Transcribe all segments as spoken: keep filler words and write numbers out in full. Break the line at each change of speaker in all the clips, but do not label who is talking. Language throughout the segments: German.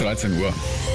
dreizehn Uhr.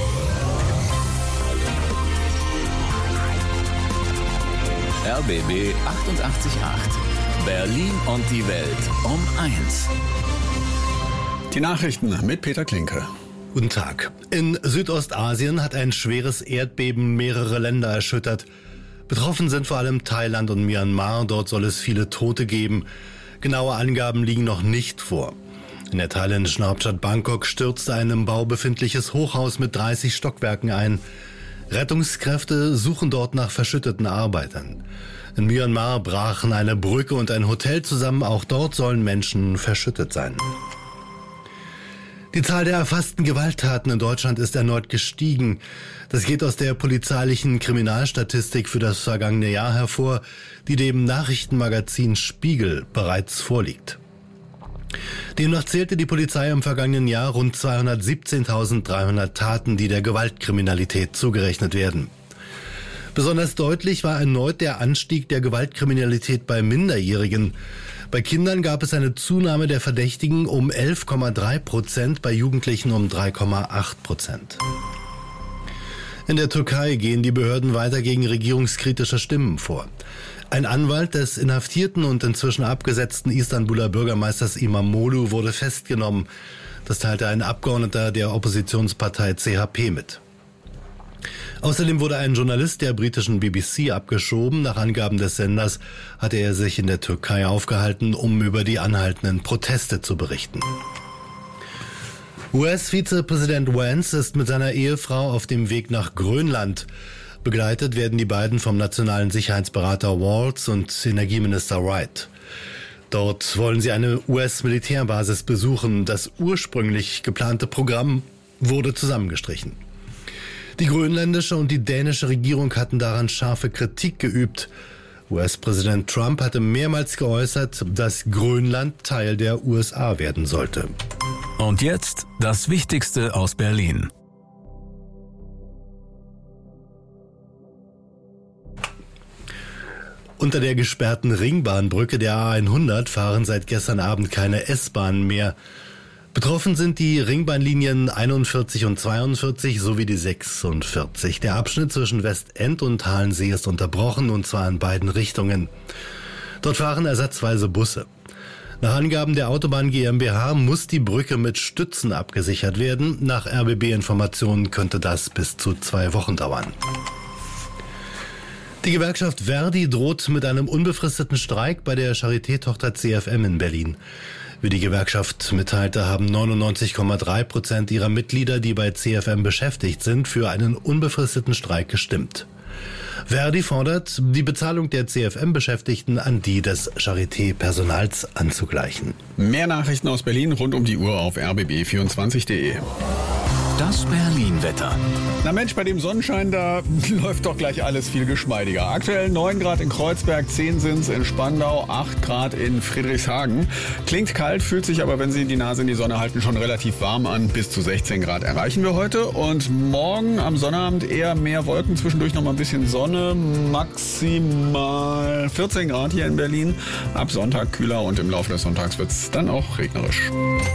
R B B achtundachtzig Komma acht. Berlin und die Welt um eins.
Die Nachrichten mit Peter Klinke.
Guten Tag. In Südostasien hat ein schweres Erdbeben mehrere Länder erschüttert. Betroffen sind vor allem Thailand und Myanmar. Dort soll es viele Tote geben. Genaue Angaben liegen noch nicht vor. In der thailändischen Hauptstadt Bangkok stürzte ein im Bau befindliches Hochhaus mit dreißig Stockwerken ein. Rettungskräfte suchen dort nach verschütteten Arbeitern. In Myanmar brachen eine Brücke und ein Hotel zusammen. Auch dort sollen Menschen verschüttet sein. Die Zahl der erfassten Gewalttaten in Deutschland ist erneut gestiegen. Das geht aus der polizeilichen Kriminalstatistik für das vergangene Jahr hervor, die dem Nachrichtenmagazin Spiegel bereits vorliegt. Demnach zählte die Polizei im vergangenen Jahr rund zweihundertsiebzehntausenddreihundert Taten, die der Gewaltkriminalität zugerechnet werden. Besonders deutlich war erneut der Anstieg der Gewaltkriminalität bei Minderjährigen. Bei Kindern gab es eine Zunahme der Verdächtigen um elf Komma drei Prozent, bei Jugendlichen um drei Komma acht Prozent. In der Türkei gehen die Behörden weiter gegen regierungskritische Stimmen vor. Ein Anwalt des inhaftierten und inzwischen abgesetzten Istanbuler Bürgermeisters İmamoğlu wurde festgenommen. Das teilte ein Abgeordneter der Oppositionspartei C H P mit. Außerdem wurde ein Journalist der britischen B B C abgeschoben. Nach Angaben des Senders hatte er sich in der Türkei aufgehalten, um über die anhaltenden Proteste zu berichten. U S-Vizepräsident Vance ist mit seiner Ehefrau auf dem Weg nach Grönland. Begleitet werden die beiden vom nationalen Sicherheitsberater Waltz und Energieminister Wright. Dort wollen sie eine U S-Militärbasis besuchen. Das ursprünglich geplante Programm wurde zusammengestrichen. Die grönländische und die dänische Regierung hatten daran scharfe Kritik geübt. U S-Präsident Trump hatte mehrmals geäußert, dass Grönland Teil der U S A werden sollte.
Und jetzt das Wichtigste aus Berlin.
Unter der gesperrten Ringbahnbrücke der A hundert fahren seit gestern Abend keine S-Bahnen mehr. Betroffen sind die Ringbahnlinien einundvierzig und zweiundvierzig sowie die sechsundvierzig. Der Abschnitt zwischen Westend und Halensee ist unterbrochen, und zwar in beiden Richtungen. Dort fahren ersatzweise Busse. Nach Angaben der Autobahn GmbH muss die Brücke mit Stützen abgesichert werden. Nach R B B-Informationen könnte das bis zu zwei Wochen dauern. Die Gewerkschaft Verdi droht mit einem unbefristeten Streik bei der Charité-Tochter C F M in Berlin. Wie die Gewerkschaft mitteilte, haben neunundneunzig Komma drei Prozent ihrer Mitglieder, die bei C F M beschäftigt sind, für einen unbefristeten Streik gestimmt. Verdi fordert, die Bezahlung der C F M-Beschäftigten an die des Charité-Personals anzugleichen.
Mehr Nachrichten aus Berlin rund um die Uhr auf r b b vierundzwanzig punkt d e.
Das Berlin-Wetter.
Na Mensch, bei dem Sonnenschein, da läuft doch gleich alles viel geschmeidiger. Aktuell neun Grad in Kreuzberg, zehn sind's in Spandau, acht Grad in Friedrichshagen. Klingt kalt, fühlt sich aber, wenn Sie die Nase in die Sonne halten, schon relativ warm an. Bis zu sechzehn Grad erreichen wir heute. Und morgen am Sonnabend eher mehr Wolken, zwischendurch noch mal ein bisschen Sonne. Maximal vierzehn Grad hier in Berlin. Ab Sonntag kühler und im Laufe des Sonntags wird's dann auch regnerisch.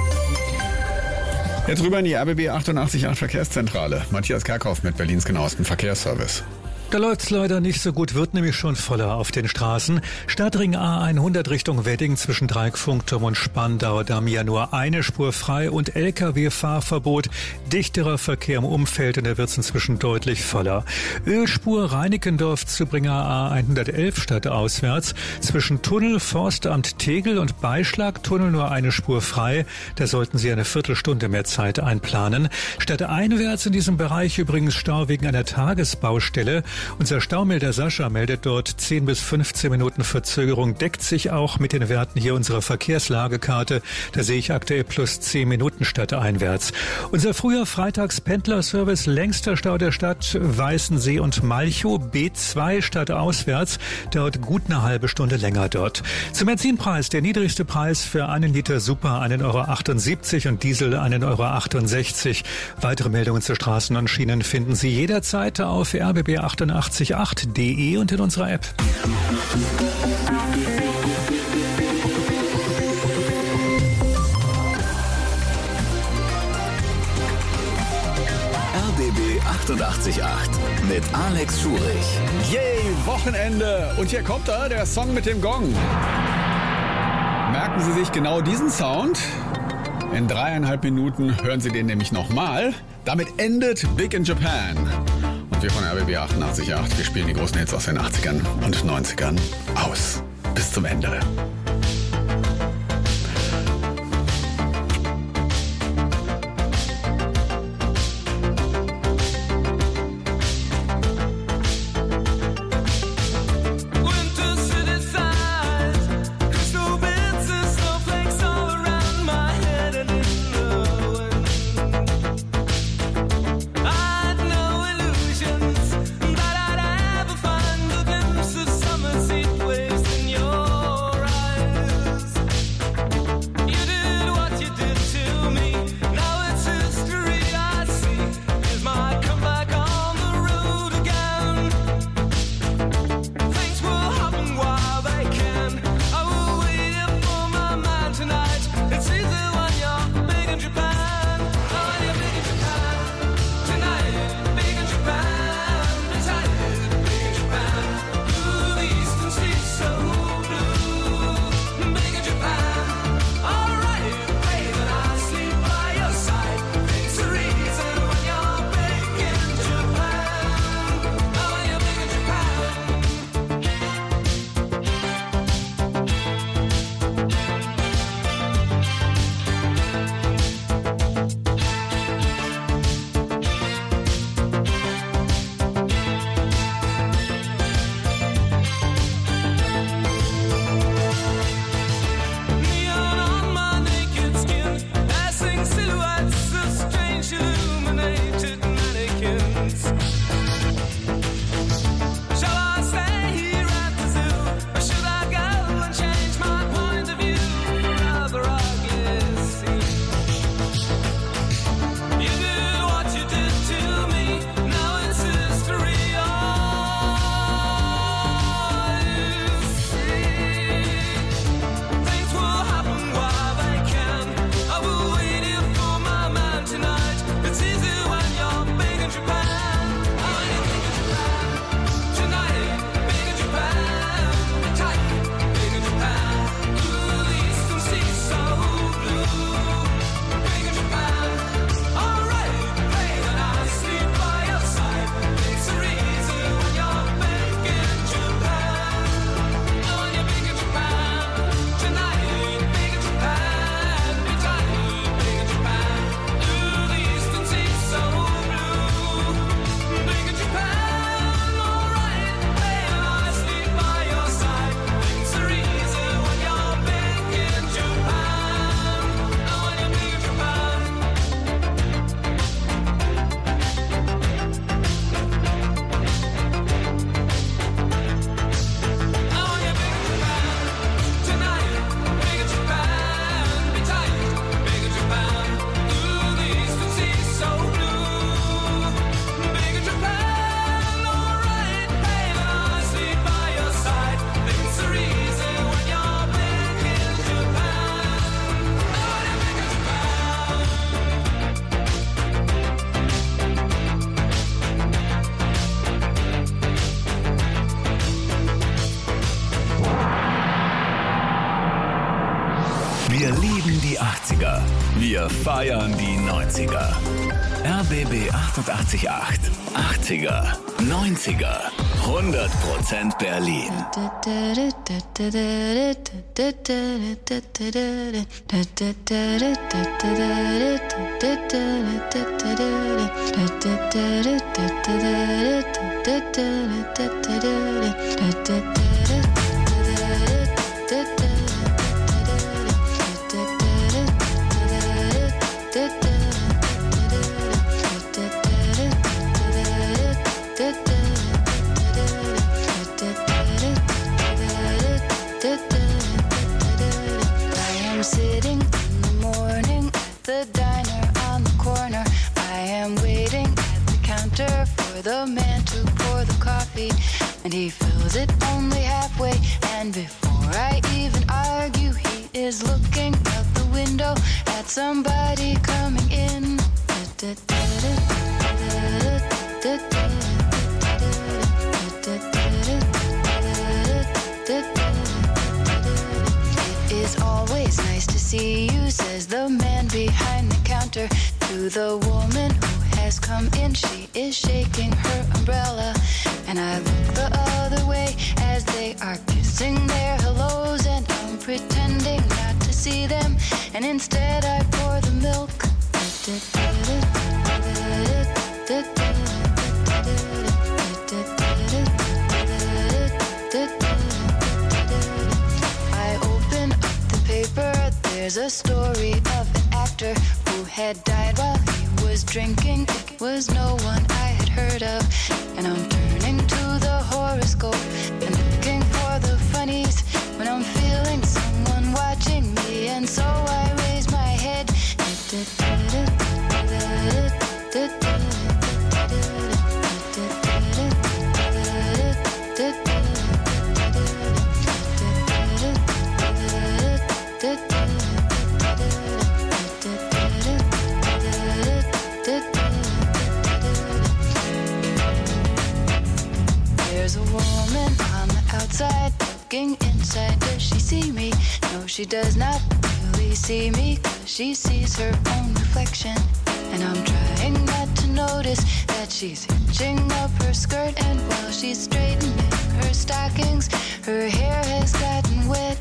Jetzt rüber in die R B B achtundachtzig Komma acht Verkehrszentrale. Matthias Kerkhoff mit Berlins genauestem Verkehrsservice.
Da läuft's leider nicht so gut, wird nämlich schon voller auf den Straßen. Stadtring A hundert Richtung Wedding zwischen Dreieckfunkturm und Spandau, da ja nur eine Spur frei und L K W-Fahrverbot. Dichterer Verkehr im Umfeld und da wird's inzwischen deutlich voller. Ölspur Reinickendorf-Zubringer A hundertelf stadtauswärts. Zwischen Tunnel, Forstamt Tegel und Beischlagtunnel nur eine Spur frei. Da sollten Sie eine Viertelstunde mehr Zeit einplanen. Stadteinwärts in diesem Bereich übrigens Stau wegen einer Tagesbaustelle. Unser Staumelder Sascha meldet dort zehn bis fünfzehn Minuten Verzögerung, deckt sich auch mit den Werten hier unserer Verkehrslagekarte. Da sehe ich aktuell plus zehn Minuten stadteinwärts. Unser früher Freitags-Pendlerservice, längster Stau der Stadt, Weißensee und Malchow, B zwei stadtauswärts, dauert gut eine halbe Stunde länger dort. Zum Benzinpreis, der niedrigste Preis für einen Liter Super ein Euro achtundsiebzig und Diesel ein Euro achtundsechzig. Weitere Meldungen zu Straßen und Schienen finden Sie jederzeit auf r b b achtundachtzig Komma acht punkt d e und in unserer App.
achtundachtzig Komma acht mit Alex Schurich.
Yay, Wochenende. Und hier kommt er, der Song mit dem Gong. Merken Sie sich genau diesen Sound. In dreieinhalb Minuten hören Sie den nämlich nochmal. Damit endet Big in Japan. Und wir von R B B achtundachtzig Komma acht, wir spielen die großen Hits aus den achtzigern und neunzigern aus. Bis zum Ende.
Wir lieben die achtziger. Wir feiern die neunziger. R B B achtundachtzig Komma acht. achtziger, neunziger, hundert Prozent Berlin.
Sitting in the morning at the diner on the corner. I am waiting at the counter for the man to pour the coffee, and he fills it only halfway. And before I even argue, he is looking out the window at somebody coming in. Da, da, da, da, da, da. It is always nice to see you, says the man behind the counter to the woman who has come in. She is shaking her umbrella, and I look the other way as they are kissing their hellos, and I'm pretending not to see them, and instead I pour the milk. I open up the paper, there's a story of an actor who had died while he was drinking. It was no one I had heard of, and I'm turning to the horoscope and looking for the funnies when I'm feeling someone watching me, and so I raise my head. There's a woman on the outside looking inside. Does she see me? No, she does not really see me, 'cause she sees her own reflection. And I'm trying not to notice that she's hitching up her skirt, and while she's straightening her stockings, her hair has gotten wet.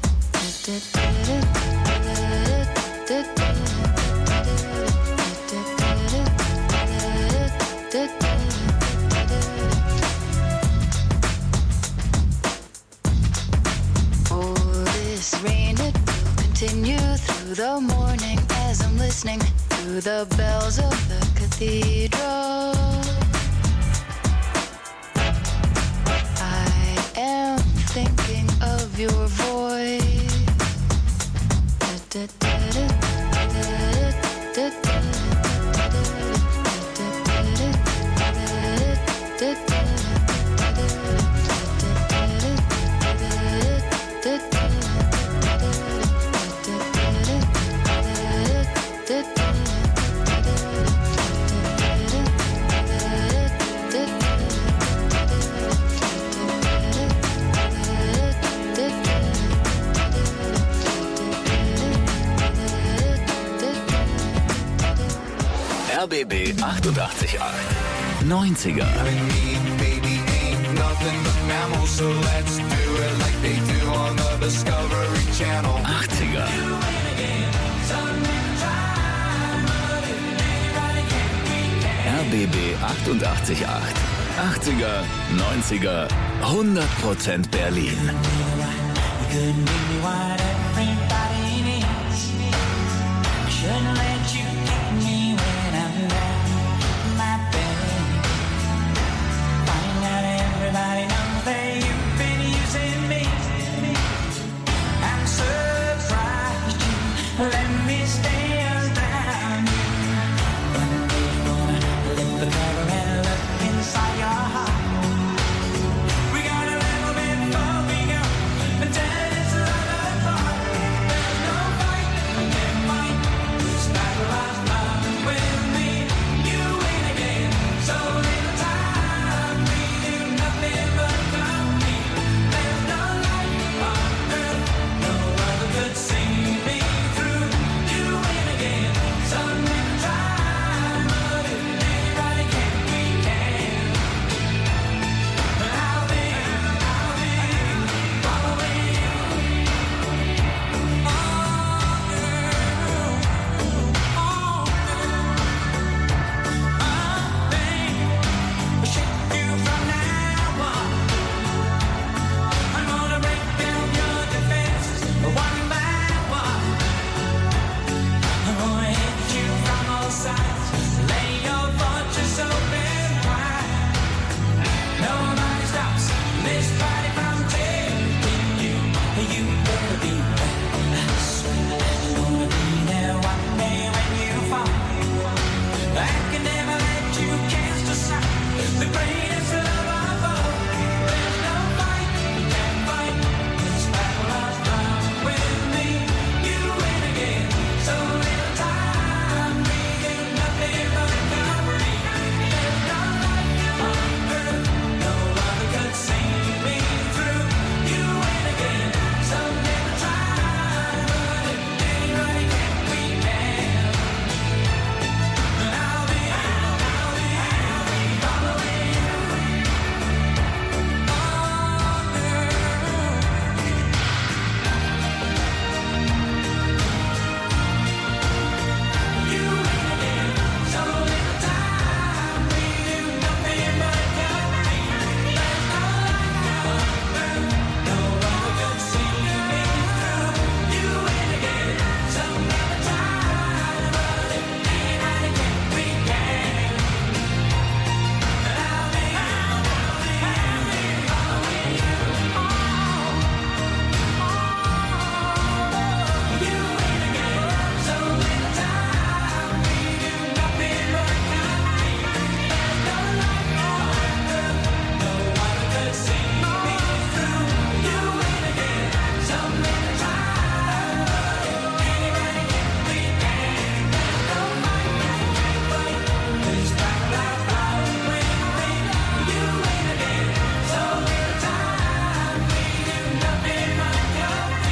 Oh, this rain, it will continue through the morning as I'm listening to the bells of the cathedral. I am thinking of your voice.
R B B achtundachtzig Komma acht. neunziger. achtziger. R B B achtundachtzig Komma acht. achtziger, neunziger, hundert Prozent Berlin.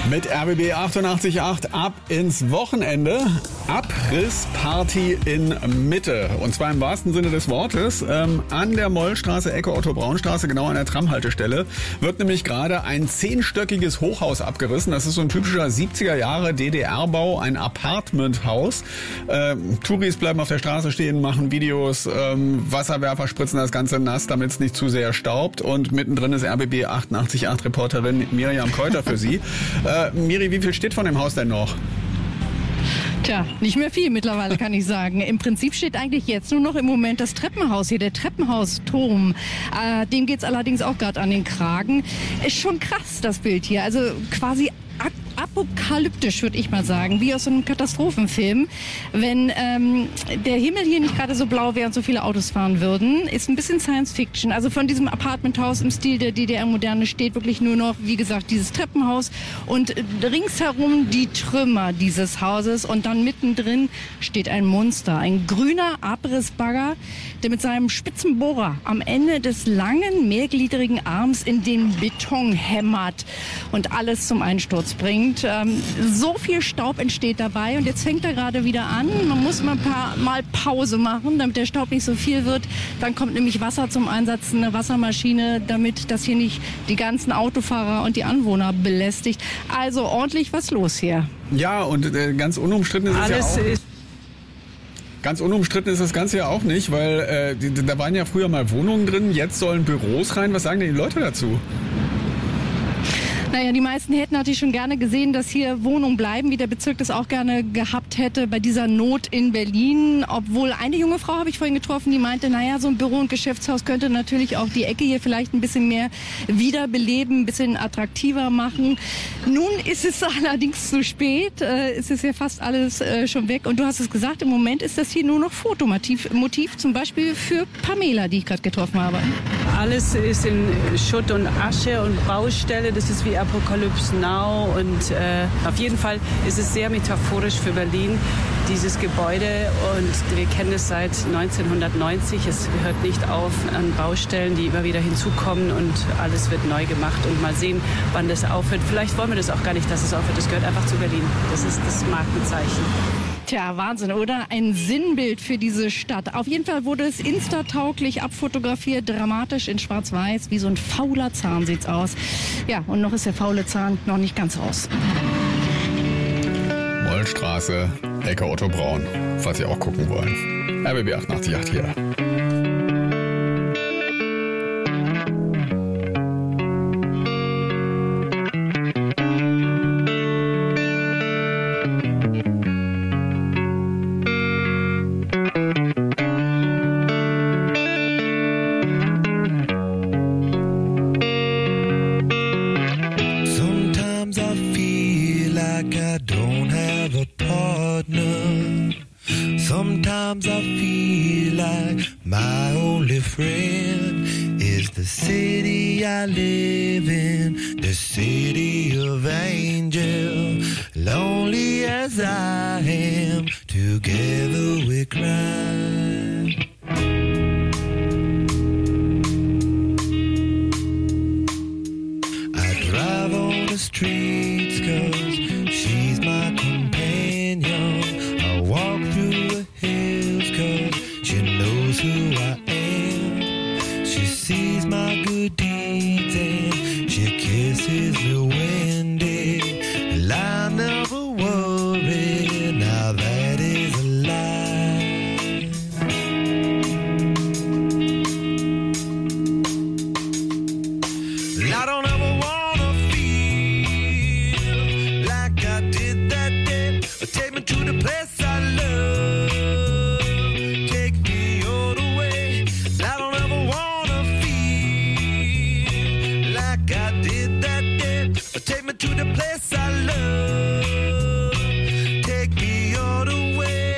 Mit R B B achtundachtzig Komma acht ab ins Wochenende. Abrissparty in Mitte. Und zwar im wahrsten Sinne des Wortes. Ähm, an der Mollstraße, Ecke Otto-Braun-Straße, genau an der Tramhaltestelle, wird nämlich gerade ein zehnstöckiges Hochhaus abgerissen. Das ist so ein typischer siebziger Jahre D D R-Bau, ein Apartmenthaus. Ähm, Touris bleiben auf der Straße stehen, machen Videos, ähm, Wasserwerfer spritzen das Ganze nass, damit es nicht zu sehr staubt. Und mittendrin ist R B B achtundachtzig Komma acht Reporterin Miriam Keuter für Sie. Äh, Miri, wie viel steht von dem Haus denn noch?
Tja, nicht mehr viel mittlerweile, kann ich sagen. Im Prinzip steht eigentlich jetzt nur noch im Moment das Treppenhaus hier, der Treppenhausturm. Äh, dem geht's allerdings auch gerade an den Kragen. Ist schon krass, das Bild hier. Also quasi apokalyptisch, würde ich mal sagen, wie aus so einem Katastrophenfilm. Wenn ähm, der Himmel hier nicht gerade so blau wäre und so viele Autos fahren würden, ist ein bisschen Science Fiction. Also von diesem Apartmenthaus im Stil der D D R-Moderne steht wirklich nur noch, wie gesagt, dieses Treppenhaus und ringsherum die Trümmer dieses Hauses und dann mittendrin steht ein Monster, ein grüner Abrissbagger, der mit seinem spitzen Bohrer am Ende des langen, mehrgliedrigen Arms in den Beton hämmert und alles zum Einsturz bringt. Ähm, so viel Staub entsteht dabei und jetzt fängt er gerade wieder an. Man muss mal ein paar Mal Pause machen, damit der Staub nicht so viel wird. Dann kommt nämlich Wasser zum Einsatz, eine Wassermaschine, damit das hier nicht die ganzen Autofahrer und die Anwohner belästigt. Also ordentlich was los hier.
Ja, und äh, ganz unumstritten ist
Alles
es ja auch...
ist
Ganz unumstritten ist das Ganze ja auch nicht, weil äh, die, da waren ja früher mal Wohnungen drin, jetzt sollen Büros rein. Was sagen denn die Leute dazu?
Naja, die meisten hätten natürlich schon gerne gesehen, dass hier Wohnungen bleiben, wie der Bezirk das auch gerne gehabt hätte bei dieser Not in Berlin. Obwohl eine junge Frau habe ich vorhin getroffen, die meinte, naja, so ein Büro- und Geschäftshaus könnte natürlich auch die Ecke hier vielleicht ein bisschen mehr wiederbeleben, ein bisschen attraktiver machen. Nun ist es allerdings zu spät. Äh, es ist ja fast alles äh, schon weg. Und du hast es gesagt, im Moment ist das hier nur noch Fotomotiv, Motiv, zum Beispiel für Pamela, die ich gerade getroffen habe.
Alles ist in Schutt und Asche und Baustelle. Das ist wie Apocalypse Now und äh, auf jeden Fall ist es sehr metaphorisch für Berlin, dieses Gebäude, und wir kennen es seit neunzehnhundertneunzig. Es hört nicht auf an Baustellen, die immer wieder hinzukommen und alles wird neu gemacht und mal sehen, wann das aufhört. Vielleicht wollen wir das auch gar nicht, dass es aufhört. Das gehört einfach zu Berlin. Das ist das Markenzeichen.
Tja, Wahnsinn, oder? Ein Sinnbild für diese Stadt. Auf jeden Fall wurde es instatauglich abfotografiert, dramatisch in Schwarz-Weiß, wie so ein fauler Zahn sieht's aus. Ja, und noch ist der faule Zahn noch nicht ganz raus.
Mollstraße, Ecke Otto Braun, falls Sie auch gucken wollen. R B B achtundachtzig Komma acht hier.
Sometimes I feel like my only friend is the city I live in, the city of angel. Lonely as I am, together we cry. I drive on the streets 'cause she's my companion. I walk through hills 'cause she knows who I am. She sees my good deeds and she kisses me when dead. I never worry, now that is a lie. I don't ever wanna feel like I did that day. Take me to the place I love. Take me all the way. I don't ever wanna feel like I did that day. Take me to the place I love. Take me all the way.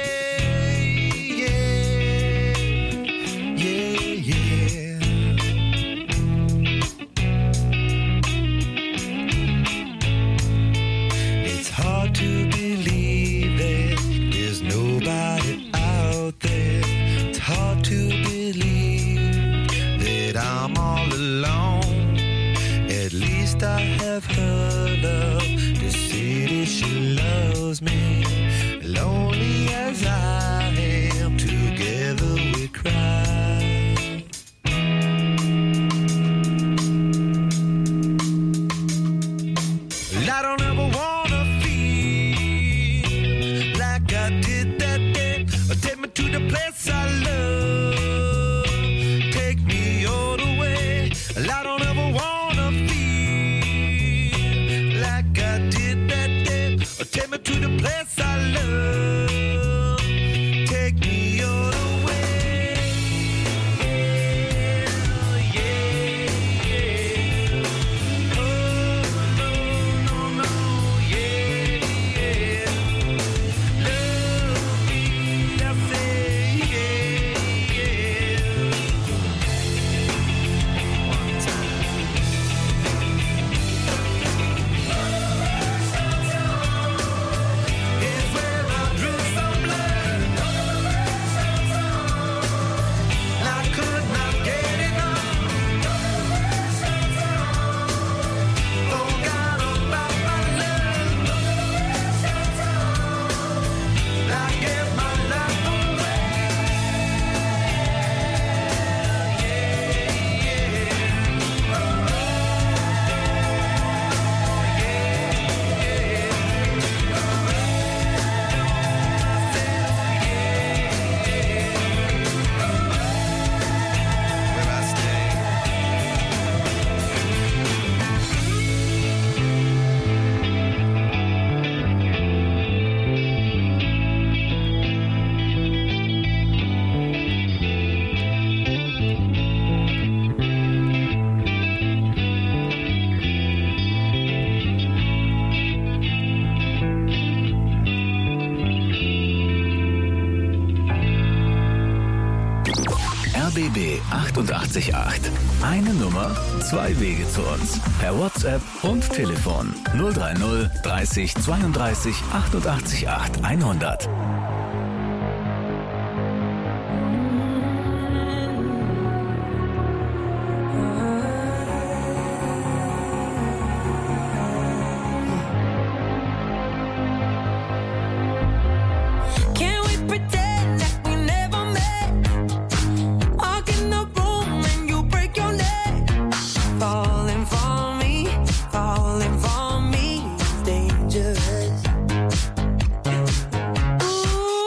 Yeah, yeah, yeah. It's hard to believe that there's nobody out there. It's hard to believe that I'm all alone. At least I have her love to she loves me. Lonely as I am, together we cry. I don't ever wanna feel like I did that day. Take me to the place I love. Take me all the way. I don't ever wanna feel like I did that day. Take me to the place I love. Take me all the way. Yeah, yeah. Oh, no, no, no, yeah, yeah. Love me, I say, yeah, yeah. One time. It's where I drew some blood. I could not get enough. Forgot about my love. I gave my life away. Where I stay.
R B B achtundachtzig Komma acht. Eine Nummer, zwei Wege zu uns. Per WhatsApp und Telefon null drei null dreißig zweiunddreißig achtundachtzig Komma acht hundert.
Can we pretend that we never met? Walk in the room and you break your neck. Falling for me, falling for me is dangerous. Ooh,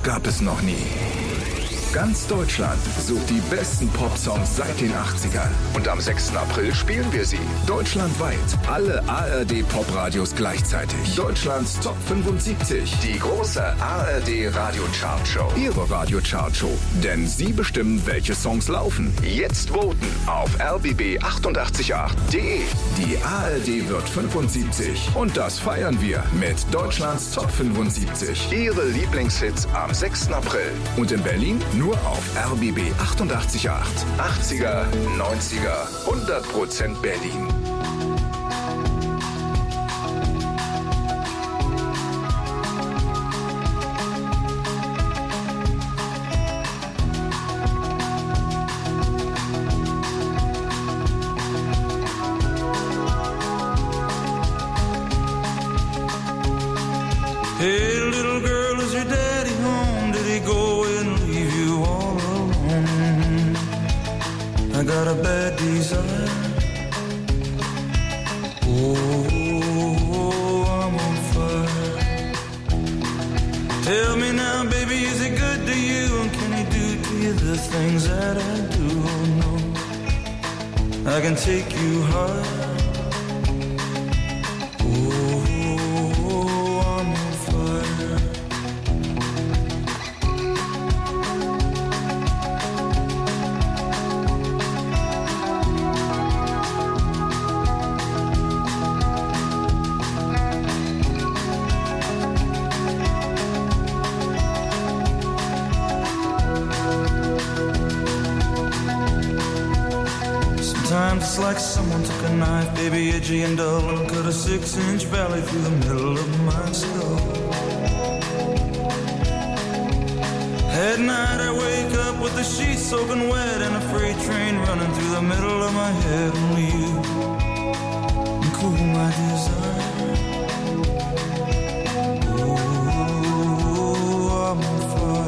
gab es noch nie. Ganz Deutschland sucht die besten Popsongs seit den achtzigern. Und am sechsten April spielen wir sie. Deutschlandweit. Alle A R D-Pop-Radios gleichzeitig. Deutschlands Top fünfundsiebzig. Die große A R D-Radio-Chart-Show. Ihre Radio-Chart-Show. Denn Sie bestimmen, welche Songs laufen. Jetzt voten auf r b b achtundachtzig Komma acht punkt d e. Die A R D wird fünfundsiebzig. Und das feiern wir mit Deutschlands Top fünfundsiebzig. Ihre Lieblingshits am sechsten April. Und in Berlin nur auf R B B achtundachtzig Komma acht. achtziger, neunziger, hundert Prozent Berlin.
Hey, little girl, is your daddy home? Did he go and leave you all alone? I got a bad desire. Oh, I'm on fire. Tell me now, baby, is it good to you? And can he do to you the things that I do? Oh, no, I can take you high. Sometimes it's like someone took a knife, baby, edgy and dull, and cut a six-inch valley through the middle of my skull. At night I wake up with the sheets soaking wet and a freight train running through the middle of my head. Only you can cool my desire. Oh, I'm on fire.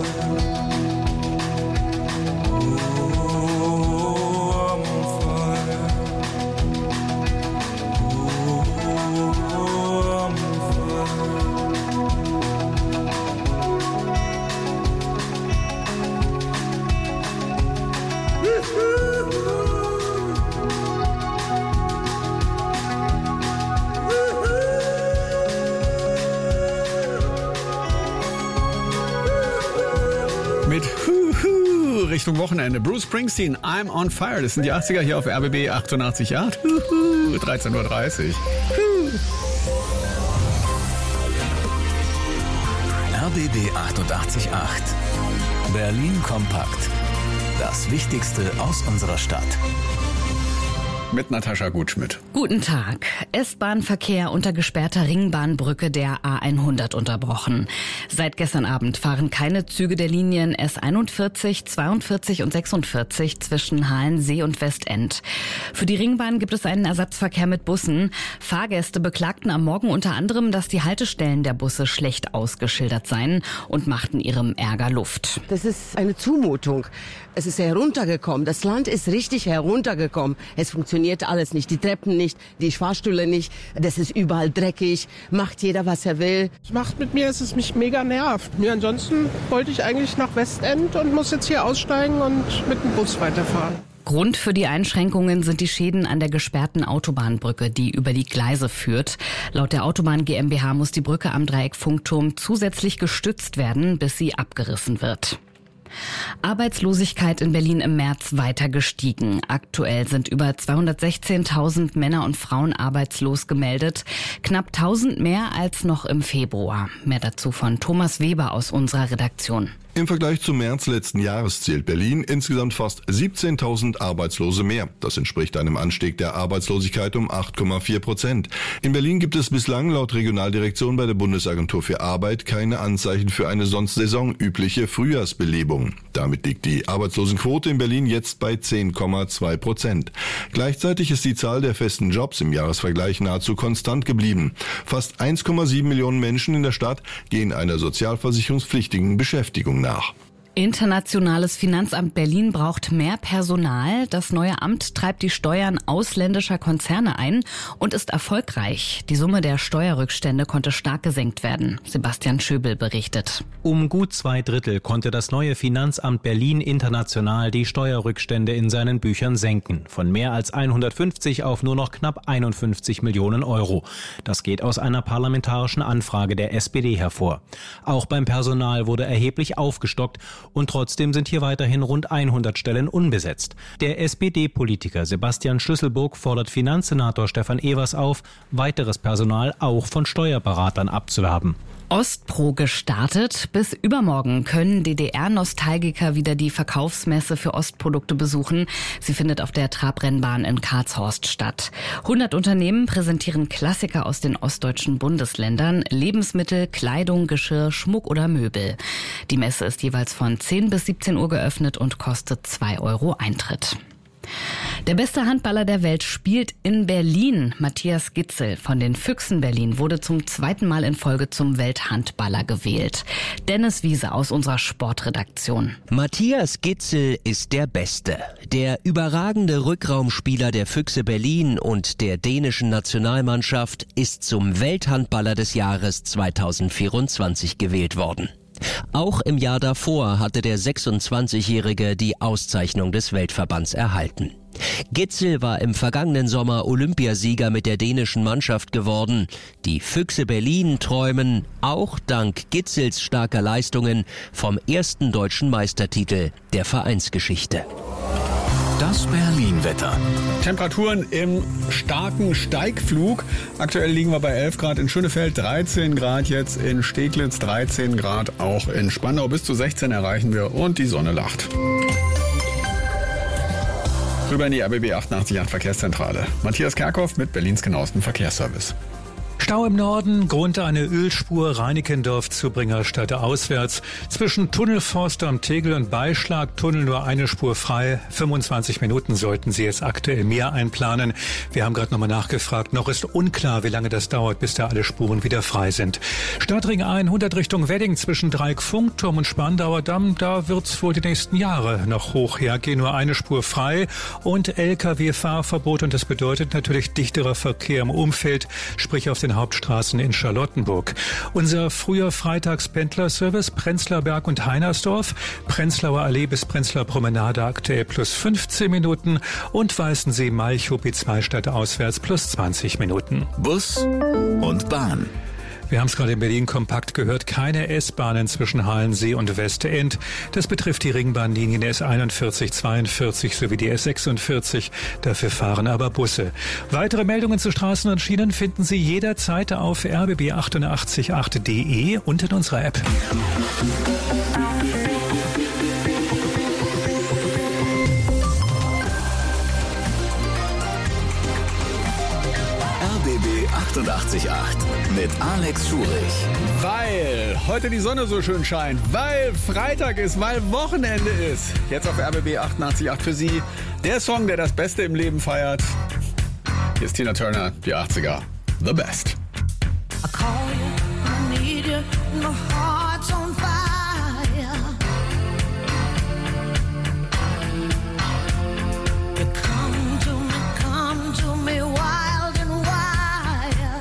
Mit Huhu Richtung Wochenende. Bruce Springsteen, I'm on fire. Das sind die achtziger hier auf R B B achtundachtzig Komma acht. Huhu, dreizehn Uhr dreißig. Huhu.
R B B achtundachtzig Komma acht. Berlin kompakt. Das Wichtigste aus unserer Stadt.
Mit Natascha Gutschmidt.
Guten Tag. S-Bahn-Verkehr unter gesperrter Ringbahnbrücke der A hundert unterbrochen. Seit gestern Abend fahren keine Züge der Linien S einundvierzig, zweiundvierzig und sechsundvierzig zwischen Halensee und Westend. Für die Ringbahn gibt es einen Ersatzverkehr mit Bussen. Fahrgäste beklagten am Morgen unter anderem, dass die Haltestellen der Busse schlecht ausgeschildert seien und machten ihrem Ärger Luft.
Das ist eine Zumutung. Es ist heruntergekommen. Das Land ist richtig heruntergekommen. Es funktioniert alles nicht. Die Treppen nicht, die Fahrstühle nicht. Das ist überall dreckig. Macht jeder, was er will.
Es macht mit mir, dass es mich mega nervt. Mir ansonsten wollte ich eigentlich nach Westend und muss jetzt hier aussteigen und mit dem Bus weiterfahren.
Grund für die Einschränkungen sind die Schäden an der gesperrten Autobahnbrücke, die über die Gleise führt. Laut der Autobahn GmbH muss die Brücke am Dreieck-Funkturm zusätzlich gestützt werden, bis sie abgerissen wird. Arbeitslosigkeit in Berlin im März weiter gestiegen. Aktuell sind über zweihundertsechzehntausend Männer und Frauen arbeitslos gemeldet. Knapp tausend mehr als noch im Februar. Mehr dazu von Thomas Weber aus unserer Redaktion.
Im Vergleich zum März letzten Jahres zählt Berlin insgesamt fast siebzehntausend Arbeitslose mehr. Das entspricht einem Anstieg der Arbeitslosigkeit um acht Komma vier Prozent. In Berlin gibt es bislang laut Regionaldirektion bei der Bundesagentur für Arbeit keine Anzeichen für eine sonst saisonübliche Frühjahrsbelebung. Damit liegt die Arbeitslosenquote in Berlin jetzt bei zehn Komma zwei Prozent. Gleichzeitig ist die Zahl der festen Jobs im Jahresvergleich nahezu konstant geblieben. Fast eins Komma sieben Millionen Menschen in der Stadt gehen einer sozialversicherungspflichtigen Beschäftigung nach.
Internationales Finanzamt Berlin braucht mehr Personal. Das neue Amt treibt die Steuern ausländischer Konzerne ein und ist erfolgreich. Die Summe der Steuerrückstände konnte stark gesenkt werden. Sebastian Schöbel berichtet.
Um gut zwei Drittel konnte das neue Finanzamt Berlin international die Steuerrückstände in seinen Büchern senken. Von mehr als hundertfünfzig auf nur noch knapp einundfünfzig Millionen Euro. Das geht aus einer parlamentarischen Anfrage der S P D hervor. Auch beim Personal wurde erheblich aufgestockt. Und trotzdem sind hier weiterhin rund hundert Stellen unbesetzt. Der S P D-Politiker Sebastian Schlüsselburg fordert Finanzsenator Stefan Evers auf, weiteres Personal auch von Steuerberatern abzuwerben.
Ostpro gestartet. Bis übermorgen können D D R-Nostalgiker wieder die Verkaufsmesse für Ostprodukte besuchen. Sie findet auf der Trabrennbahn in Karlshorst statt. hundert Unternehmen präsentieren Klassiker aus den ostdeutschen Bundesländern, Lebensmittel, Kleidung, Geschirr, Schmuck oder Möbel. Die Messe ist jeweils von zehn bis siebzehn Uhr geöffnet und kostet zwei Euro Eintritt. Der beste Handballer der Welt spielt in Berlin. Matthias Gitzel von den Füchsen Berlin wurde zum zweiten Mal in Folge zum Welthandballer gewählt. Dennis Wiese aus unserer Sportredaktion.
Matthias Gitzel ist der Beste. Der überragende Rückraumspieler der Füchse Berlin und der dänischen Nationalmannschaft ist zum Welthandballer des Jahres zweitausendvierundzwanzig gewählt worden. Auch im Jahr davor hatte der sechsundzwanzigjährige die Auszeichnung des Weltverbands erhalten. Gitzel war im vergangenen Sommer Olympiasieger mit der dänischen Mannschaft geworden. Die Füchse Berlin träumen, auch dank Gitzels starker Leistungen, vom ersten deutschen Meistertitel der Vereinsgeschichte.
Das Berlin-Wetter.
Temperaturen im starken Steigflug. Aktuell liegen wir bei elf Grad in Schönefeld, dreizehn Grad jetzt in Steglitz, dreizehn Grad auch in Spandau. Bis zu sechzehn erreichen wir und die Sonne lacht. Rüber in die R B B achtundachtzig Komma acht Verkehrszentrale. Matthias Kerkhoff mit Berlins genauestem Verkehrsservice.
Stau im Norden, Grund eine Ölspur Reinickendorf zu Bringerstadt auswärts. Zwischen Tunnelforst am Tegel und Beischlagtunnel nur eine Spur frei. fünfundzwanzig Minuten sollten Sie jetzt aktuell mehr einplanen. Wir haben gerade nochmal nachgefragt. Noch ist unklar, wie lange das dauert, bis da alle Spuren wieder frei sind. Stadtring hundert Richtung Wedding zwischen Dreieck Funkturm und Spandauer Damm. Da wird's wohl die nächsten Jahre noch hoch hergehen. Nur eine Spur frei und L K W-Fahrverbot. Und das bedeutet natürlich dichterer Verkehr im Umfeld, sprich auf den Hauptstraßen in Charlottenburg. Unser früher Freitagspendlerservice Prenzlauer Berg und Heinersdorf, Prenzlauer Allee bis Prenzlauer Promenade aktuell plus fünfzehn Minuten und Weißensee Malchow B zwei Stadt auswärts plus zwanzig Minuten.
Bus und Bahn.
Wir haben es gerade in Berlin kompakt gehört, keine S-Bahnen zwischen Halensee und Westend. Das betrifft die Ringbahnlinien S einundvierzig, zweiundvierzig sowie die S sechsundvierzig. Dafür fahren aber Busse. Weitere Meldungen zu Straßen und Schienen finden Sie jederzeit auf r b b achtundachtzig Komma acht punkt d e und in unserer App.
achtundachtzig Komma acht mit Alex Schurich.
Weil heute die Sonne so schön scheint, weil Freitag ist, weil Wochenende ist. Jetzt auf R B B achtundachtzig Komma acht für Sie der Song, der das Beste im Leben feiert. Hier ist Tina Turner, die achtziger. The Best.
I call you, I need you, my heart's on fire. You come to me, come to me wild and wild.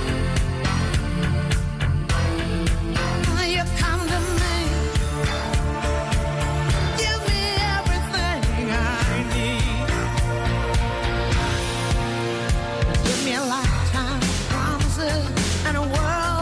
You come to me, give me everything I need. Give me a lifetime of promises and a world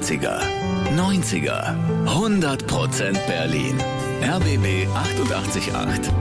achtziger, neunziger, hundert Prozent Berlin. R B B achtundachtzig Komma acht.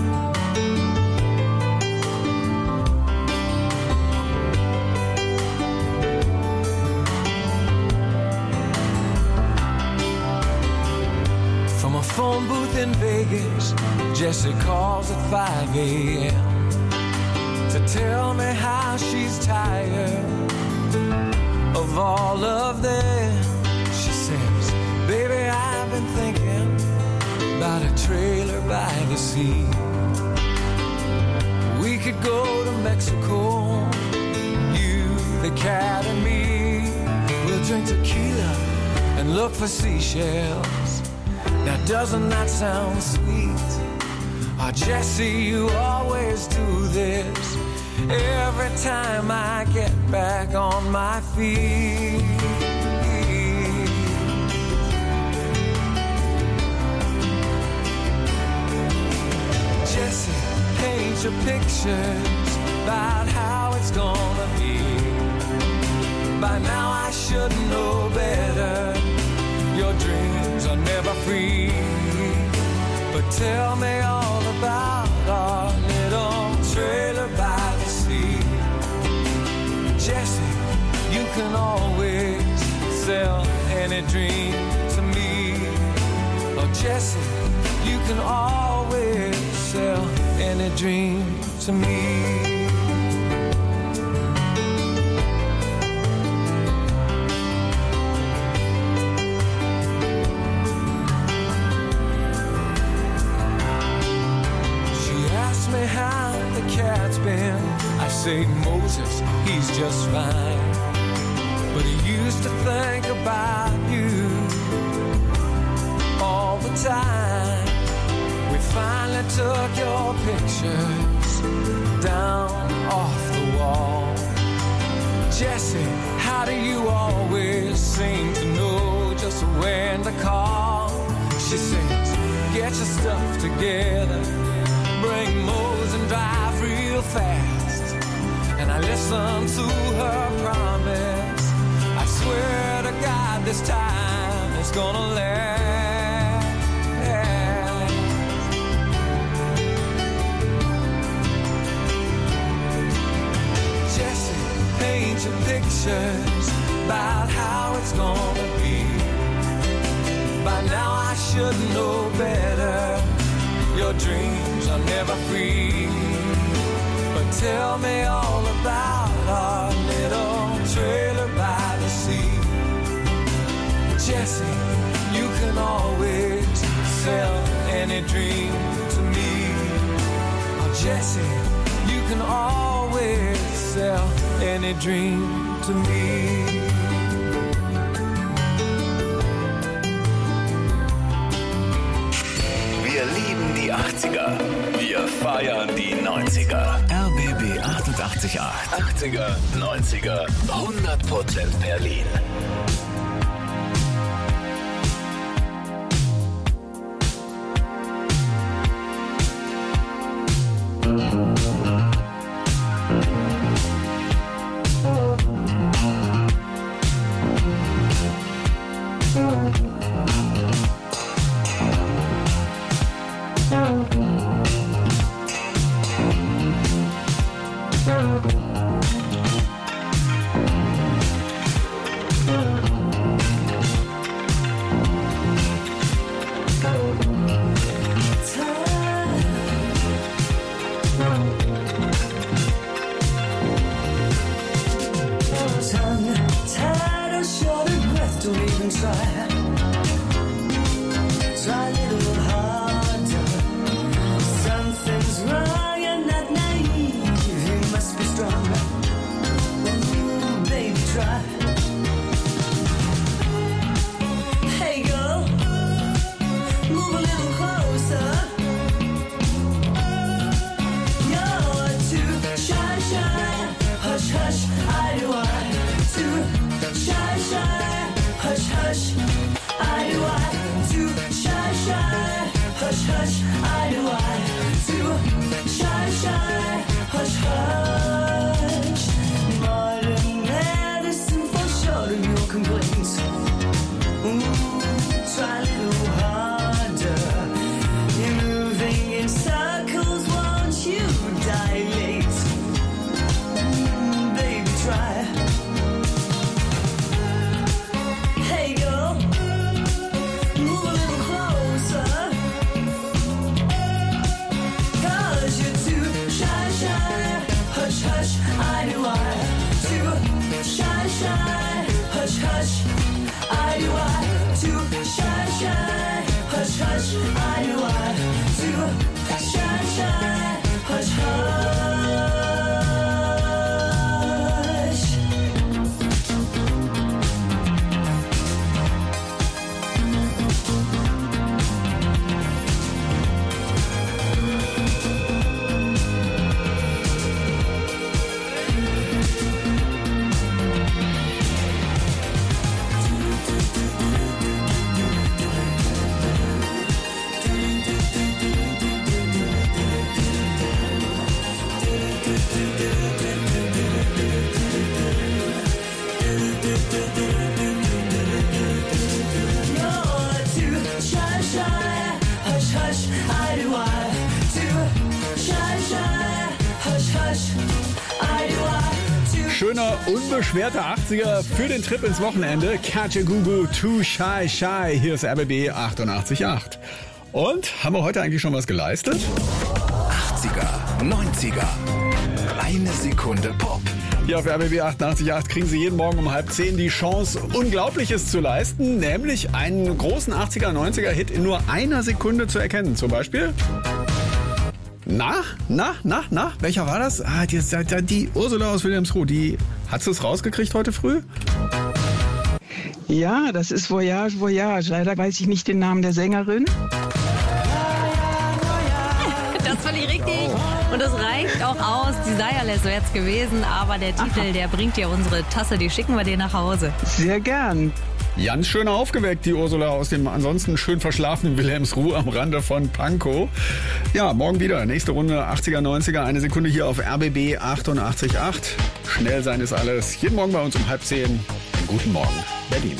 From a phone booth in Vegas, Jessie calls at five a.m. to tell me how she's tired of all of them. She says, baby, I've been thinking about a trailer by the sea. We could go to Mexico, you, the cat and me. We'll drink tequila and look for seashells. Now doesn't that sound sweet? Oh, Jessie, you always do this every time I get back on my feet. Jessie, paint your pictures about how it's gonna be. By now I should know better. Your dreams are never free. But tell me all about our little trailer by the sea. Jessie, you can always sell any dream to me. Oh, Jessie, you can always sell any dream to me. Me how the cat's been. I say Moses, he's just fine, but he used to think about you all the time. We finally took your pictures down off the wall. Jessie, how do you always seem to know just when to call? She says, get your stuff together, bring Mose and drive real fast. And I listen to her promise. I swear to God this time it's gonna last. Jessie, paint your pictures about how it's gonna be. By now I should know better. Your dreams are never free. But tell me all about our little trailer by the sea. Jessie, you can always sell any dream to me. Oh, Jessie, you can always sell any dream to me.
Wir lieben die achtziger. Wir feiern die neunziger. R B B achtundachtzig Komma acht. achtziger, neunziger, hundert Prozent Berlin.
Hush, hush,
schöner, unbeschwerter achtziger für den Trip ins Wochenende. Kajagoogoo, Too Shy Shy. Hier ist R B B achtundachtzig Komma acht. Und, haben wir heute eigentlich schon was geleistet?
achtziger, neunziger. Eine Sekunde Pop.
Hier auf R B B achtundachtzig Komma acht kriegen Sie jeden Morgen um halb zehn die Chance, Unglaubliches zu leisten, nämlich einen großen achtziger, neunziger Hit in nur einer Sekunde zu erkennen. Zum Beispiel... Na, na, na, na, welcher war das? Ah, die, die, die Ursula aus Wilhelmsruh, die, hast du es rausgekriegt heute früh?
Ja, das ist Voyage, Voyage. Leider weiß ich nicht den Namen der Sängerin.
Das ist völlig richtig. Und das reicht auch aus. Die Seierles wäre es gewesen, aber der Titel, Aha. der bringt ja unsere Tasse, die schicken wir dir nach Hause.
Sehr gern.
Ganz schön aufgeweckt, die Ursula aus dem ansonsten schön verschlafenen Wilhelmsruh am Rande von Pankow. Ja, morgen wieder. Nächste Runde achtziger, neunziger. Eine Sekunde hier auf R B B achtundachtzig Komma acht. Schnell sein ist alles. Jeden Morgen bei uns um halb zehn. Einen guten Morgen, Berlin.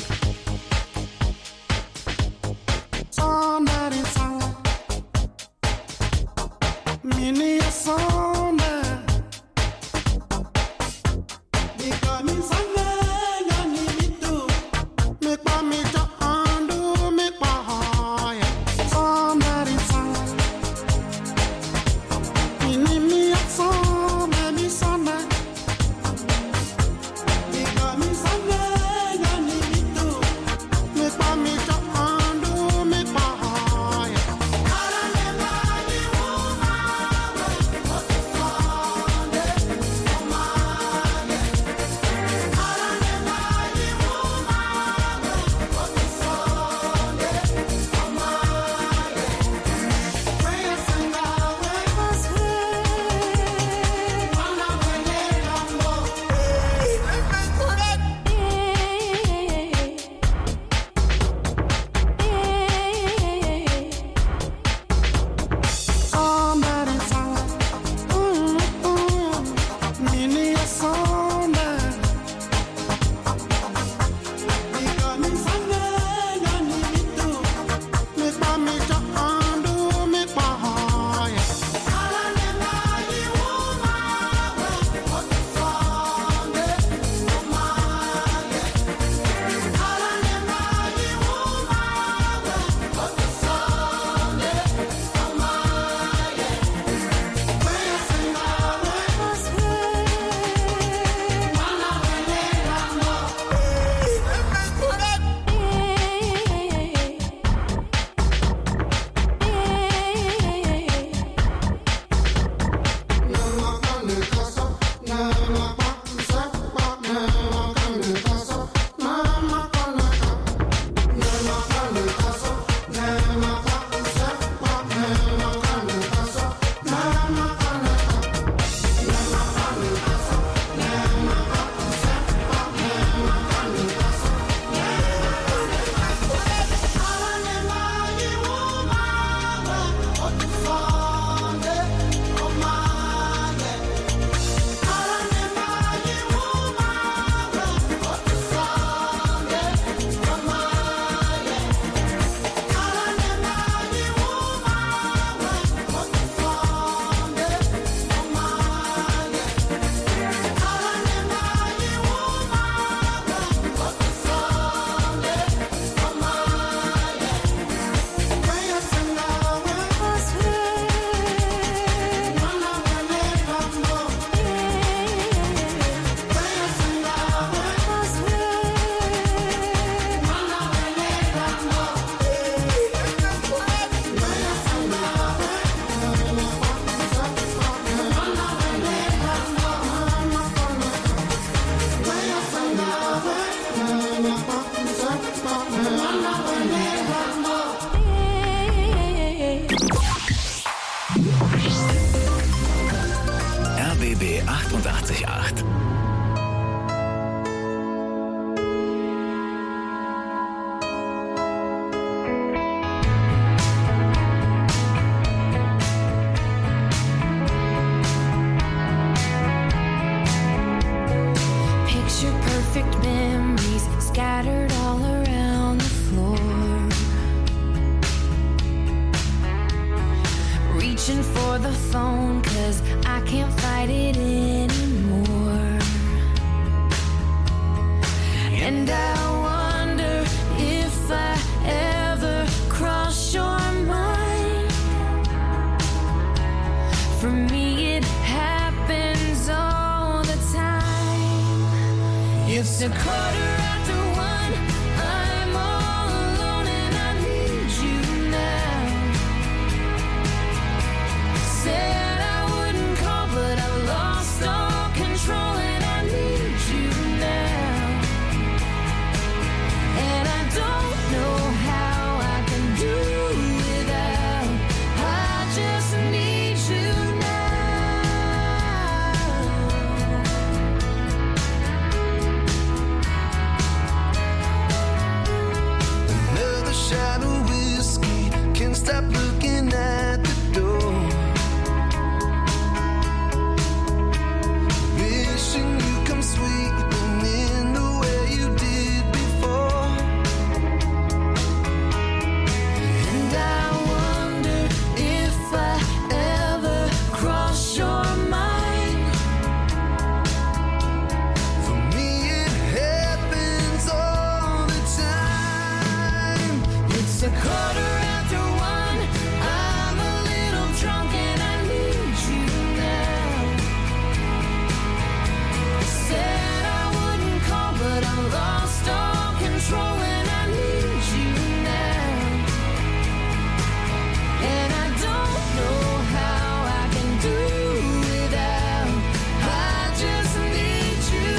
R B B achtundachtzig Komma acht.
Picture perfect memories scattered all around the floor. Reaching for the phone 'cause I can't fight it anymore. It's a quarter after one. I'm all alone and I need you now. Said I wouldn't call, but I lost all control and I need you now. And I don't know how I can do without. I just need you
Another shot of whiskey, can't stop looking at the door. Wishing you come sweeping in the way you did before.
and I wonder if I ever cross your mind.
For me it happens all the time.
It's a quarter after one. I'm a little drunk and I need you now. Said I wouldn't call, but I lost all control and I need you now. And I don't know how I can do without. I just need you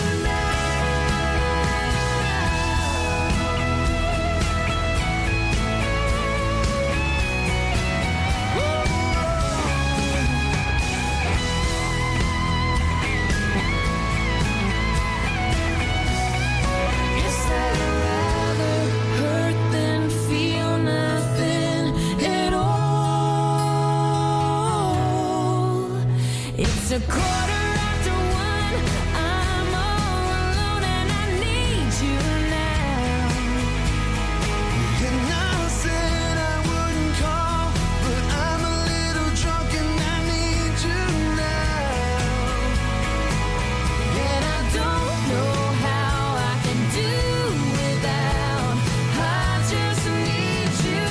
Guess I'd rather hurt than feel nothing at all. It's a quarter after one. I'm all alone and I need you now.
And I said I wouldn't call, but I'm a little drunk and I need you now.
And I don't know how I can do without. I just need you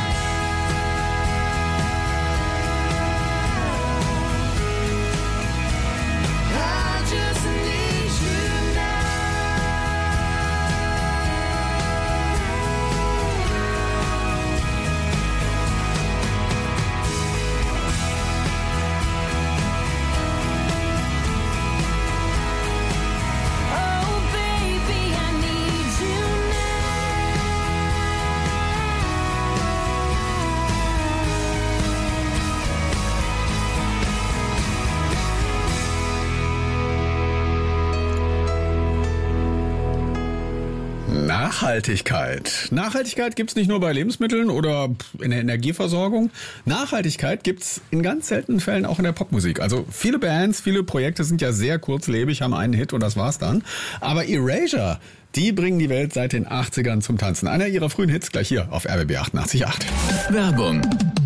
now. I just need you now. Oh baby, I need you
Nachhaltigkeit. Nachhaltigkeit gibt's nicht nur bei Lebensmitteln oder in der Energieversorgung. Nachhaltigkeit gibt's in ganz seltenen Fällen auch in der Popmusik. Also viele Bands, viele Projekte sind ja sehr kurzlebig, haben einen Hit und das war's dann. Aber Erasure, die bringen die Welt seit den achtzigern zum Tanzen. Einer ihrer frühen Hits gleich hier auf R B B achtundachtzig Komma acht.
Werbung.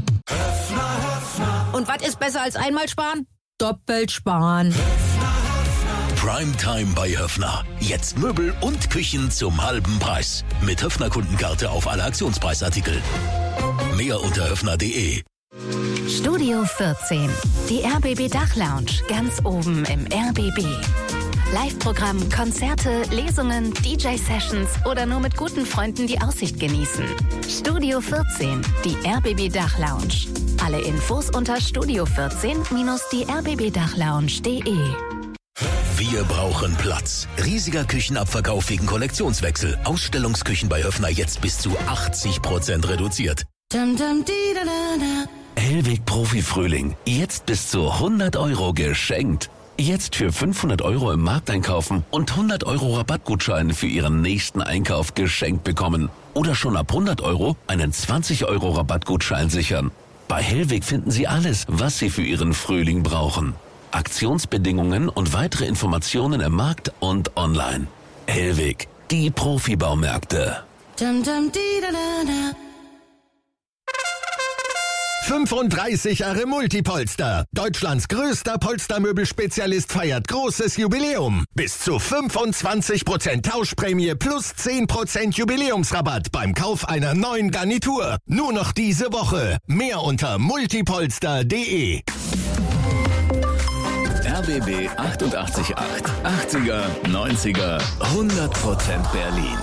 Und was ist besser als einmal sparen? Doppelt sparen.
Primetime bei Höffner. Jetzt Möbel und Küchen zum halben Preis. Mit Höffner-Kundenkarte auf alle Aktionspreisartikel. Mehr unter höffner punkt de.
Studio vierzehn, die R B B Dachlounge, ganz oben im R B B. Live-Programm, Konzerte, Lesungen, D J-Sessions oder nur mit guten Freunden die Aussicht genießen. Studio vierzehn, die R B B Dachlounge. Alle Infos unter studio vierzehn die r b b dachlounge punkt de.
Wir brauchen Platz. Riesiger Küchenabverkauf wegen Kollektionswechsel. Ausstellungsküchen bei Höffner jetzt bis zu achtzig Prozent reduziert.
Dum, dum, di, da, da, da.
Hellweg Profi Frühling. Jetzt bis zu hundert Euro geschenkt. Jetzt für fünfhundert Euro im Markt einkaufen und hundert Euro Rabattgutschein für Ihren nächsten Einkauf geschenkt bekommen. Oder schon ab hundert Euro einen zwanzig Euro Rabattgutschein sichern. Bei Hellweg finden Sie alles, was Sie für Ihren Frühling brauchen. Aktionsbedingungen und weitere Informationen im Markt und online. Hellweg, die Profibaumärkte.
Dum, dum, di, da, da, da.
fünfunddreißig Jahre Multipolster. Deutschlands größter Polstermöbelspezialist feiert großes Jubiläum. Bis zu fünfundzwanzig Prozent Tauschprämie plus zehn Prozent Jubiläumsrabatt beim Kauf einer neuen Garnitur. Nur noch diese Woche. Mehr unter multipolster punkt de.
R
B B achtundachtzig Komma acht. achtziger, neunziger, hundert Prozent Berlin.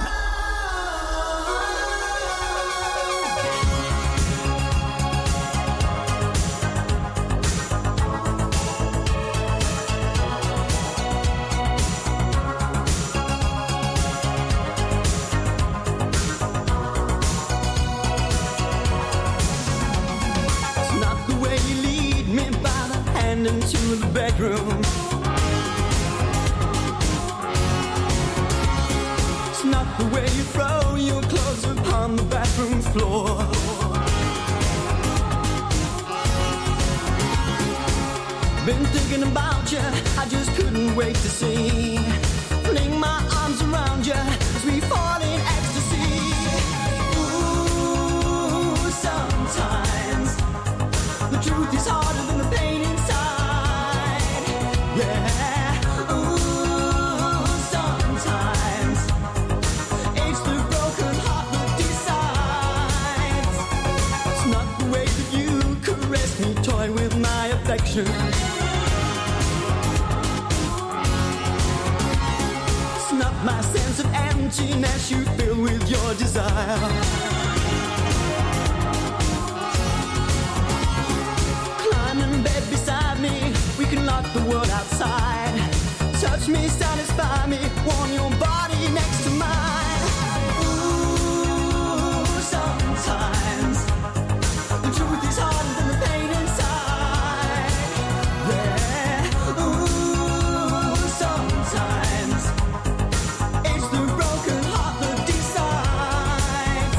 Into the bedroom. It's not the way you throw your clothes upon the bathroom floor. Been thinking about you, I just couldn't wait to see. Fling my arms around you as we fall in ecstasy. Ooh, sometimes the truth is harder than the pain inside. Yeah, ooh, sometimes it's the broken heart that decides. It's not the way that you caress me, toy with my affection. It's not my sense of emptiness you fill with your desire. Climb in bed beside me, we can lock the world outside. Touch me, satisfy me, warm your body next to mine. Ooh, sometimes the truth is harder than the pain inside. Yeah, ooh, sometimes it's the broken heart that decides.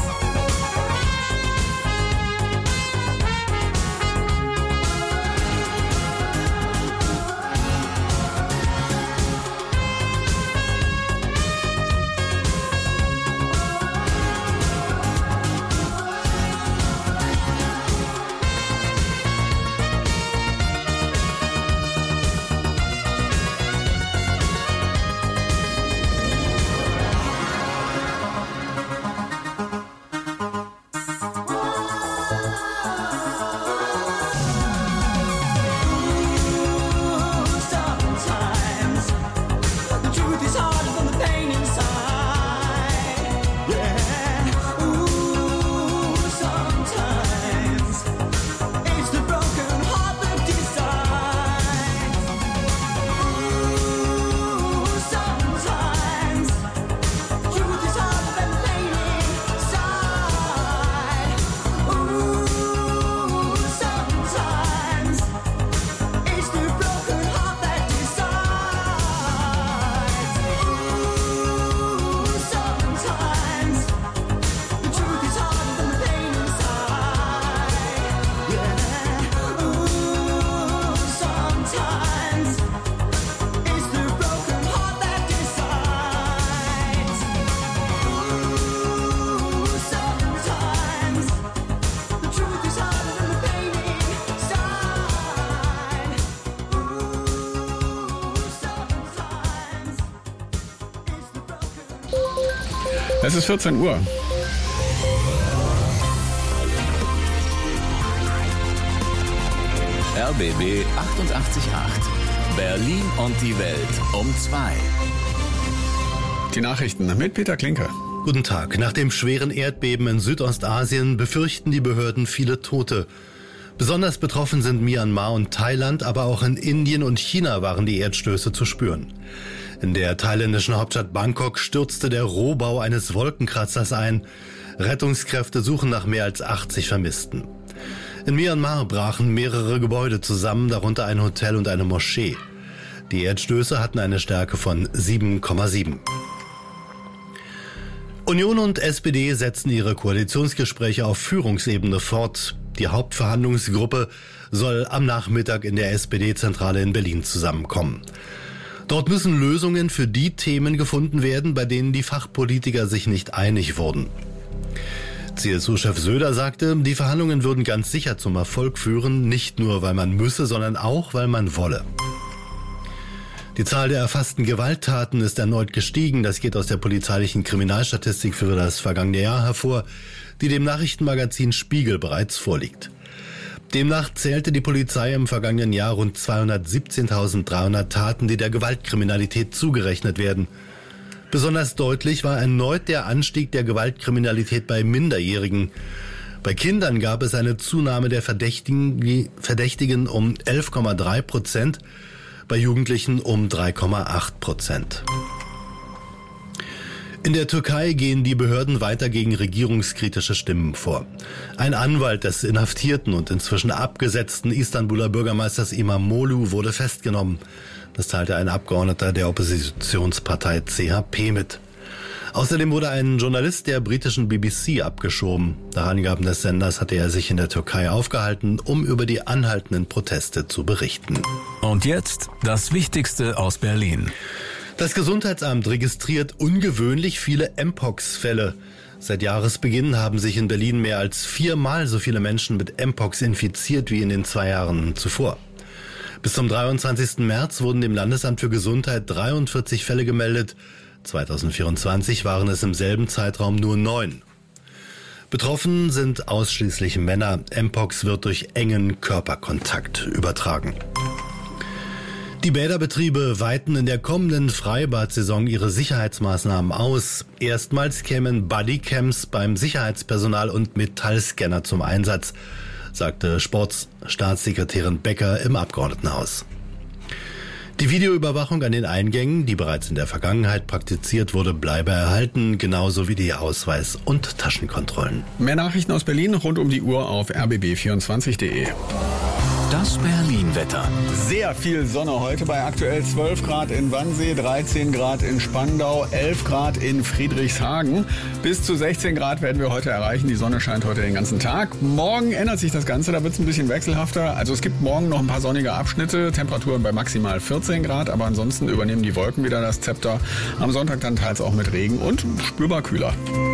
Es ist vierzehn Uhr.
R B B achtundachtzig Komma acht. Berlin und die Welt um zwei.
Die Nachrichten mit Peter Klinke.
Guten Tag. Nach dem schweren Erdbeben in Südostasien befürchten die Behörden viele Tote. Besonders betroffen sind Myanmar und Thailand, aber auch in Indien und China waren die Erdstöße zu spüren. In der thailändischen Hauptstadt Bangkok stürzte der Rohbau eines Wolkenkratzers ein. Rettungskräfte suchen nach mehr als achtzig Vermissten. In Myanmar brachen mehrere Gebäude zusammen, darunter ein Hotel und eine Moschee. Die Erdstöße hatten eine Stärke von sieben Komma sieben. Union und S P D setzen ihre Koalitionsgespräche auf Führungsebene fort. Die Hauptverhandlungsgruppe soll am Nachmittag in der S P D-Zentrale in Berlin zusammenkommen. Dort müssen Lösungen für die Themen gefunden werden, bei denen die Fachpolitiker sich nicht einig wurden. C S U-Chef Söder sagte, die Verhandlungen würden ganz sicher zum Erfolg führen, nicht nur weil man müsse, sondern auch weil man wolle. Die Zahl der erfassten Gewalttaten ist erneut gestiegen. Das geht aus der polizeilichen Kriminalstatistik für das vergangene Jahr hervor, die dem Nachrichtenmagazin Spiegel bereits vorliegt. Demnach zählte die Polizei im vergangenen Jahr rund zweihundertsiebzehntausenddreihundert Taten, die der Gewaltkriminalität zugerechnet werden. Besonders deutlich war erneut der Anstieg der Gewaltkriminalität bei Minderjährigen. Bei Kindern gab es eine Zunahme der Verdächtigen, Verdächtigen um elf Komma drei Prozent, bei Jugendlichen um drei Komma acht Prozent. In der Türkei gehen die Behörden weiter gegen regierungskritische Stimmen vor. Ein Anwalt des inhaftierten und inzwischen abgesetzten Istanbuler Bürgermeisters İmamoğlu wurde festgenommen. Das teilte ein Abgeordneter der Oppositionspartei C H P mit. Außerdem wurde ein Journalist der britischen B B C abgeschoben. Nach Angaben des Senders hatte er sich in der Türkei aufgehalten, um über die anhaltenden Proteste zu berichten.
Und jetzt das Wichtigste aus Berlin.
Das Gesundheitsamt registriert ungewöhnlich viele Mpox-Fälle. Seit Jahresbeginn haben sich in Berlin mehr als viermal so viele Menschen mit Mpox infiziert wie in den zwei Jahren zuvor. Bis zum dreiundzwanzigsten März wurden dem Landesamt für Gesundheit dreiundvierzig Fälle gemeldet. zweitausendvierundzwanzig waren es im selben Zeitraum nur neun. Betroffen sind ausschließlich Männer. Mpox wird durch engen Körperkontakt übertragen. Die Bäderbetriebe weiten in der kommenden Freibad-Saison ihre Sicherheitsmaßnahmen aus. Erstmals kämen Bodycams beim Sicherheitspersonal und Metallscanner zum Einsatz, sagte Sportstaatssekretärin Becker im Abgeordnetenhaus. Die Videoüberwachung an den Eingängen, die bereits in der Vergangenheit praktiziert wurde, bleibe erhalten, genauso wie die Ausweis- und Taschenkontrollen.
Mehr Nachrichten aus Berlin rund um die Uhr auf r b b vierundzwanzig punkt de.
Das Berlin-Wetter.
Sehr viel Sonne heute bei aktuell zwölf Grad in Wannsee, dreizehn Grad in Spandau, elf Grad in Friedrichshagen. Bis zu sechzehn Grad werden wir heute erreichen. Die Sonne scheint heute den ganzen Tag. Morgen ändert sich das Ganze, da wird es ein bisschen wechselhafter. Also es gibt morgen noch ein paar sonnige Abschnitte, Temperaturen bei maximal vierzehn Grad, aber ansonsten übernehmen die Wolken wieder das Zepter. Am Sonntag dann teils auch mit Regen und spürbar kühler.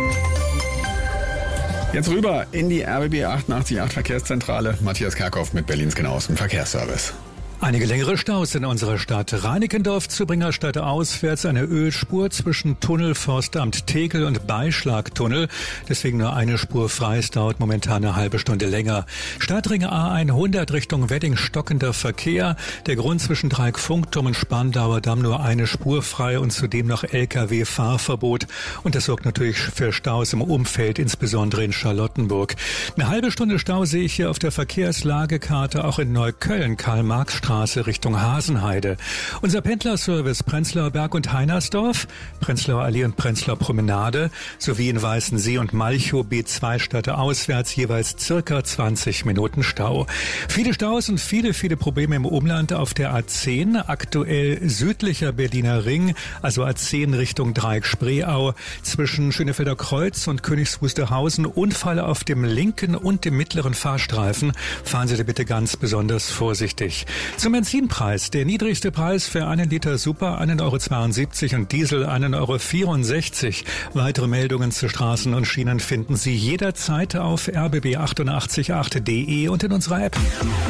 Jetzt rüber in die R B B achtundachtzig Komma acht Verkehrszentrale. Matthias Kerkhoff mit Berlins genauestem Verkehrsservice.
Einige längere Staus in unserer Stadt. Reinickendorf zu Bringerstadt auswärts eine Ölspur zwischen Tunnel Forstamt Tegel und Beischlagtunnel. Deswegen nur eine Spur frei. Es dauert momentan eine halbe Stunde länger. Stadtring A hundert Richtung Wedding stockender Verkehr. Der Grund zwischen Dreieck-Funkturm und Spandauer Damm nur eine Spur frei und zudem noch L K W-Fahrverbot. Und das sorgt natürlich für Staus im Umfeld, insbesondere in Charlottenburg. Eine halbe Stunde Stau sehe ich hier auf der Verkehrslagekarte auch in Neukölln, Karl-Marx-Straße Richtung Hasenheide. Unser Pendlerservice Prenzlauer Berg und Heinersdorf, Prenzlauer Allee und Prenzlauer Promenade sowie in Weißensee und Malchow B zwei Städte auswärts jeweils circa zwanzig Minuten Stau. Viele Staus und viele, viele Probleme im Umland auf der A zehn, aktuell südlicher Berliner Ring, also A zehn Richtung Dreieck-Spreeau, zwischen Schönefelder Kreuz und Königs Wusterhausen, Unfall auf dem linken und dem mittleren Fahrstreifen. Fahren Sie da bitte ganz besonders vorsichtig. Zum Benzinpreis. Der niedrigste Preis für einen Liter Super ein Euro zweiundsiebzig und Diesel ein Euro vierundsechzig. Weitere Meldungen zu Straßen und Schienen finden Sie jederzeit auf r b b achtundachtzig Komma acht punkt de und in unserer App.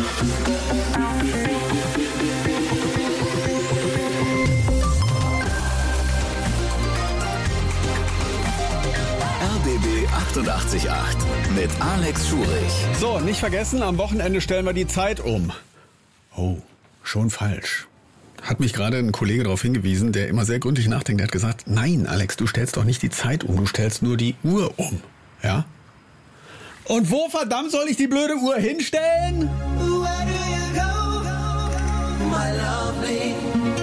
R B B achtundachtzig Komma acht mit Alex Schurich.
So, nicht vergessen, am Wochenende stellen wir die Zeit um. Oh, schon falsch. Hat mich gerade ein Kollege darauf hingewiesen, der immer sehr gründlich nachdenkt. Der hat gesagt, nein, Alex, du stellst doch nicht die Zeit um, du stellst nur die Uhr um. Ja? Und wo verdammt soll ich die blöde Uhr hinstellen?
Where do you go, my lovely?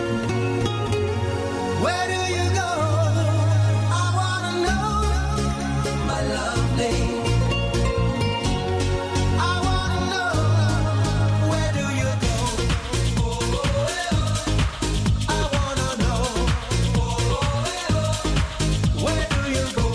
Where do you go? I wanna know, my lovely. I wanna know, where do you go? I wanna know, where do you go?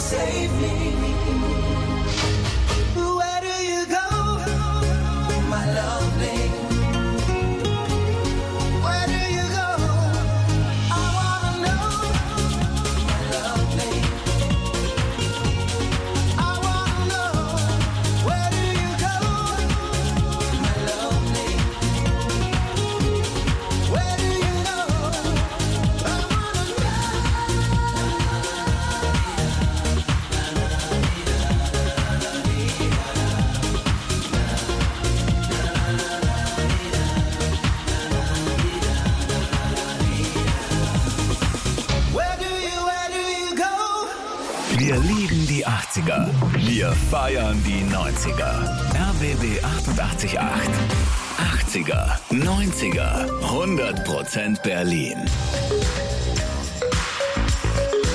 save me. Where do you go, my lovely? Where do you go? I wanna know, my lovely. I wanna know, where do you go, my lovely? Where do you go? I wanna Where do you, where do you go?
Wir lieben die achtziger. Wir feiern die neunziger. R B B achtundachtzig Komma acht. achtziger, neunziger, hundert Prozent Berlin.